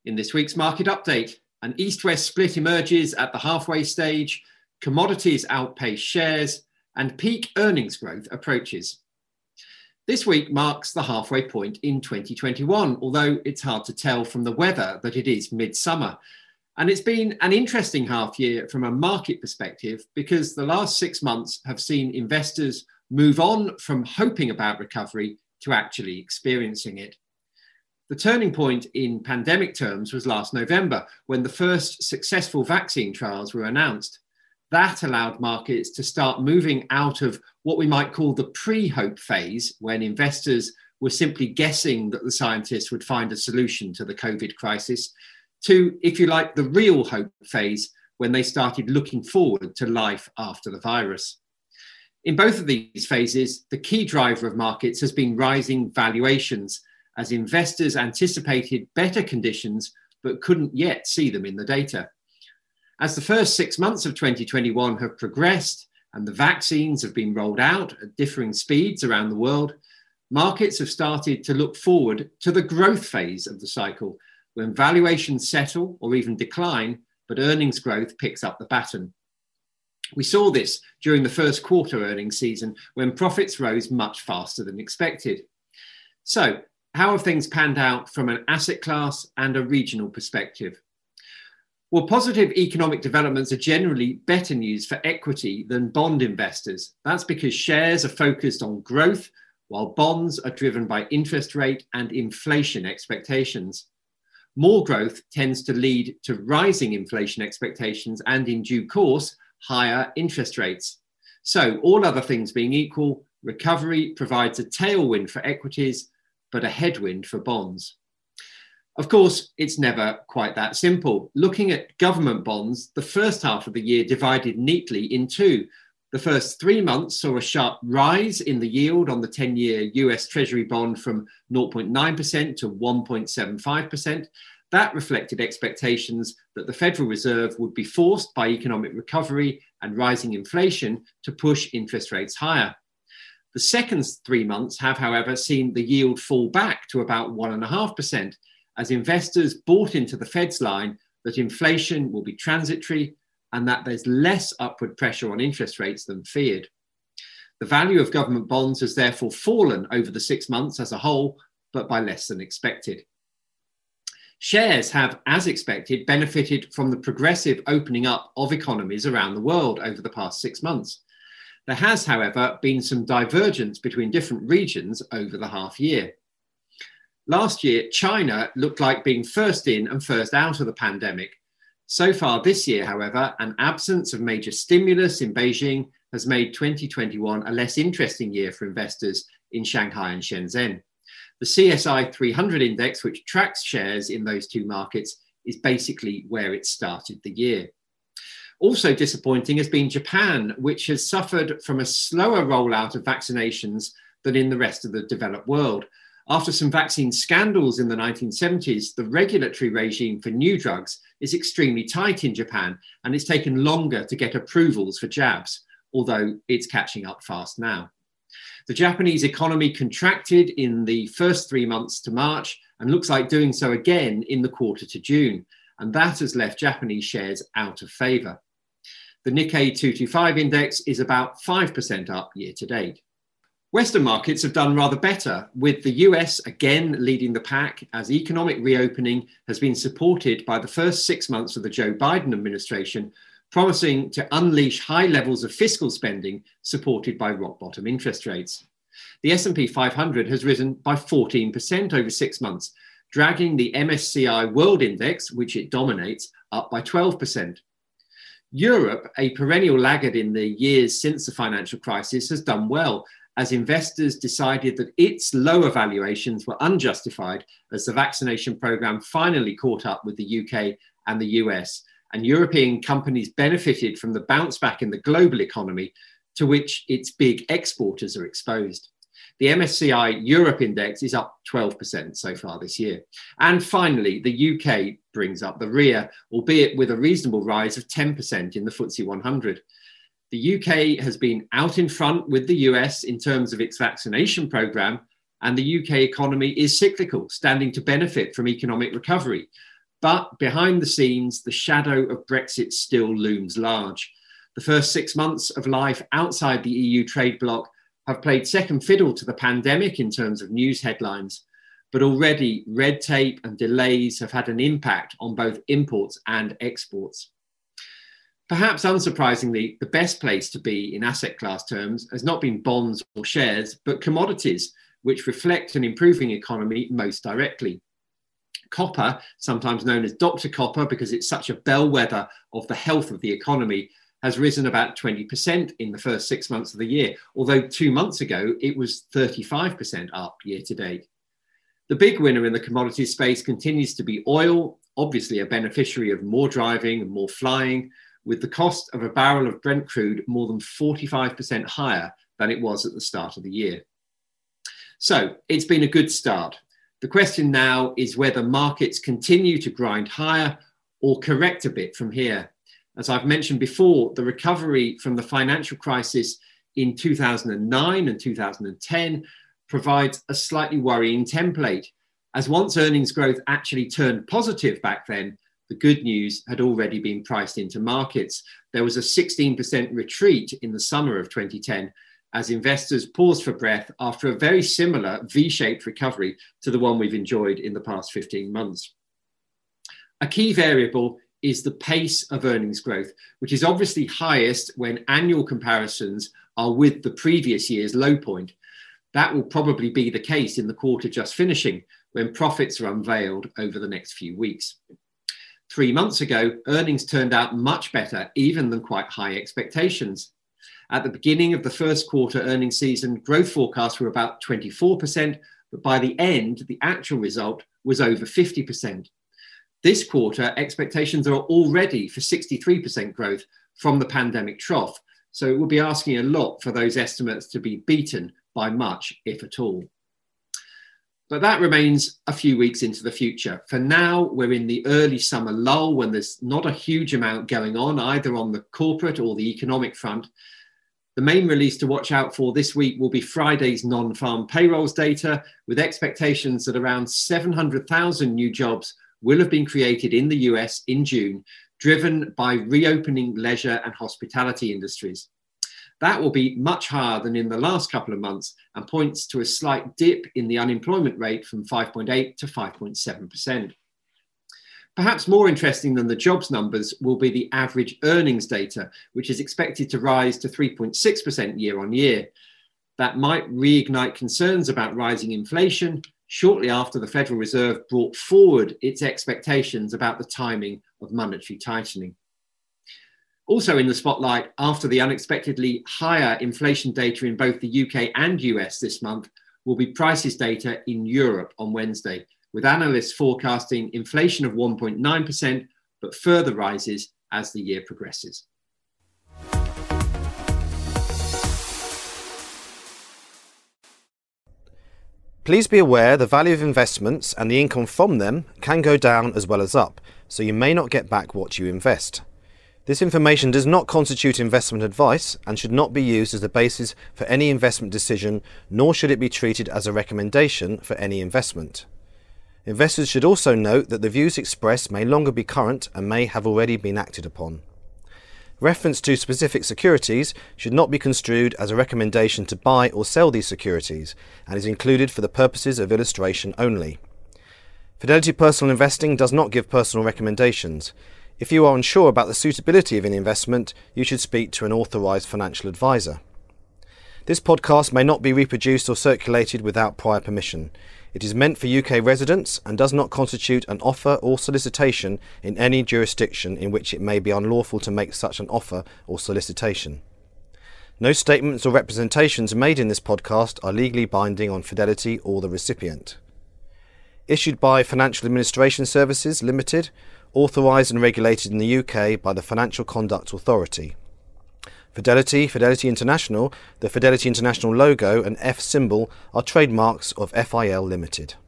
In this week's market update, an east-west split emerges at the halfway stage, commodities outpace shares, and peak earnings growth approaches. This week marks the halfway point in 2021, although it's hard to tell from the weather that it is midsummer. And it's been an interesting half year from a market perspective because the last 6 months have seen investors move on from hoping about recovery to actually experiencing it. The turning point in pandemic terms was last November when the first successful vaccine trials were announced. That allowed markets to start moving out of what we might call the pre-hope phase, when investors were simply guessing that the scientists would find a solution to the COVID crisis, to, if you like, the real hope phase, when they started looking forward to life after the virus. In both of these phases, the key driver of markets has been rising valuations, as investors anticipated better conditions but couldn't yet see them in the data. As the first 6 months of 2021 have progressed and the vaccines have been rolled out at differing speeds around the world, markets have started to look forward to the growth phase of the cycle, when valuations settle or even decline, but earnings growth picks up the baton. We saw this during the first quarter earnings season, when profits rose much faster than expected. So, how have things panned out from an asset class and a regional perspective? Well, positive economic developments are generally better news for equity than bond investors. That's because shares are focused on growth, while bonds are driven by interest rate and inflation expectations. More growth tends to lead to rising inflation expectations and, in due course, higher interest rates. So, all other things being equal, recovery provides a tailwind for equities, but a headwind for bonds. Of course, it's never quite that simple. Looking at government bonds, the first half of the year divided neatly in two. The first 3 months saw a sharp rise in the yield on the 10-year US Treasury bond from 0.9% to 1.75%. That reflected expectations that the Federal Reserve would be forced by economic recovery and rising inflation to push interest rates higher. The second 3 months have, however, seen the yield fall back to about 1.5%, as investors bought into the Fed's line that inflation will be transitory and that there's less upward pressure on interest rates than feared. The value of government bonds has therefore fallen over the 6 months as a whole, but by less than expected. Shares have, as expected, benefited from the progressive opening up of economies around the world over the past 6 months. There has, however, been some divergence between different regions over the half year. Last year, China looked like being first in and first out of the pandemic. So far this year, however, an absence of major stimulus in Beijing has made 2021 a less interesting year for investors in Shanghai and Shenzhen. The CSI 300 index, which tracks shares in those two markets, is basically where it started the year. Also disappointing has been Japan, which has suffered from a slower rollout of vaccinations than in the rest of the developed world. After some vaccine scandals in the 1970s, the regulatory regime for new drugs is extremely tight in Japan, and it's taken longer to get approvals for jabs, although it's catching up fast now. The Japanese economy contracted in the first 3 months to March and looks like doing so again in the quarter to June, and that has left Japanese shares out of favour. The Nikkei 225 index is about 5% up year to date. Western markets have done rather better, with the US again leading the pack as economic reopening has been supported by the first 6 months of the Joe Biden administration, promising to unleash high levels of fiscal spending supported by rock-bottom interest rates. The S&P 500 has risen by 14% over 6 months, dragging the MSCI World Index, which it dominates, up by 12%. Europe, a perennial laggard in the years since the financial crisis, has done well, as investors decided that its lower valuations were unjustified as the vaccination programme finally caught up with the UK and the US, and European companies benefited from the bounce back in the global economy, to which its big exporters are exposed. The MSCI Europe Index is up 12% so far this year. And finally, the UK brings up the rear, albeit with a reasonable rise of 10% in the FTSE 100. The UK has been out in front with the US in terms of its vaccination programme, and the UK economy is cyclical, standing to benefit from economic recovery. But behind the scenes, the shadow of Brexit still looms large. The first 6 months of life outside the EU trade bloc have played second fiddle to the pandemic in terms of news headlines, but already red tape and delays have had an impact on both imports and exports. Perhaps unsurprisingly, the best place to be in asset class terms has not been bonds or shares, but commodities, which reflect an improving economy most directly. Copper, sometimes known as Dr. Copper because it's such a bellwether of the health of the economy, has risen about 20% in the first 6 months of the year, although 2 months ago it was 35% up year to date. The big winner in the commodities space continues to be oil, obviously a beneficiary of more driving and more flying, with the cost of a barrel of Brent crude more than 45% higher than it was at the start of the year. So it's been a good start. The question now is whether markets continue to grind higher or correct a bit from here. As I've mentioned before, the recovery from the financial crisis in 2009 and 2010 provides a slightly worrying template, as once earnings growth actually turned positive back then, the good news had already been priced into markets. There was a 16% retreat in the summer of 2010 as investors paused for breath after a very similar V-shaped recovery to the one we've enjoyed in the past 15 months. A key variable is the pace of earnings growth, which is obviously highest when annual comparisons are with the previous year's low point. That will probably be the case in the quarter just finishing, when profits are unveiled over the next few weeks. 3 months ago, earnings turned out much better, even than quite high expectations. At the beginning of the first quarter earnings season, growth forecasts were about 24%, but by the end, the actual result was over 50%. This quarter, expectations are already for 63% growth from the pandemic trough, so it will be asking a lot for those estimates to be beaten by much, if at all. But that remains a few weeks into the future. For now, we're in the early summer lull when there's not a huge amount going on, either on the corporate or the economic front. The main release to watch out for this week will be Friday's non-farm payrolls data, with expectations that around 700,000 new jobs will have been created in the US in June, driven by reopening leisure and hospitality industries. That will be much higher than in the last couple of months and points to a slight dip in the unemployment rate from 5.8 to 5.7%. Perhaps more interesting than the jobs numbers will be the average earnings data, which is expected to rise to 3.6% year on year. That might reignite concerns about rising inflation shortly after the Federal Reserve brought forward its expectations about the timing of monetary tightening. Also in the spotlight, after the unexpectedly higher inflation data in both the UK and US this month, will be prices data in Europe on Wednesday, with analysts forecasting inflation of 1.9%, but further rises as the year progresses. Please be aware the value of investments and the income from them can go down as well as up, so you may not get back what you invest. This information does not constitute investment advice and should not be used as the basis for any investment decision, nor should it be treated as a recommendation for any investment. Investors should also note that the views expressed may longer be current and may have already been acted upon. Reference to specific securities should not be construed as a recommendation to buy or sell these securities and is included for the purposes of illustration only. Fidelity Personal Investing does not give personal recommendations. If you are unsure about the suitability of an investment, you should speak to an authorised financial advisor. This podcast may not be reproduced or circulated without prior permission. It is meant for UK residents and does not constitute an offer or solicitation in any jurisdiction in which it may be unlawful to make such an offer or solicitation. No statements or representations made in this podcast are legally binding on Fidelity or the recipient. Issued by Financial Administration Services Limited, authorised and regulated in the UK by the Financial Conduct Authority. Fidelity, Fidelity International, the Fidelity International logo and F symbol are trademarks of FIL Limited.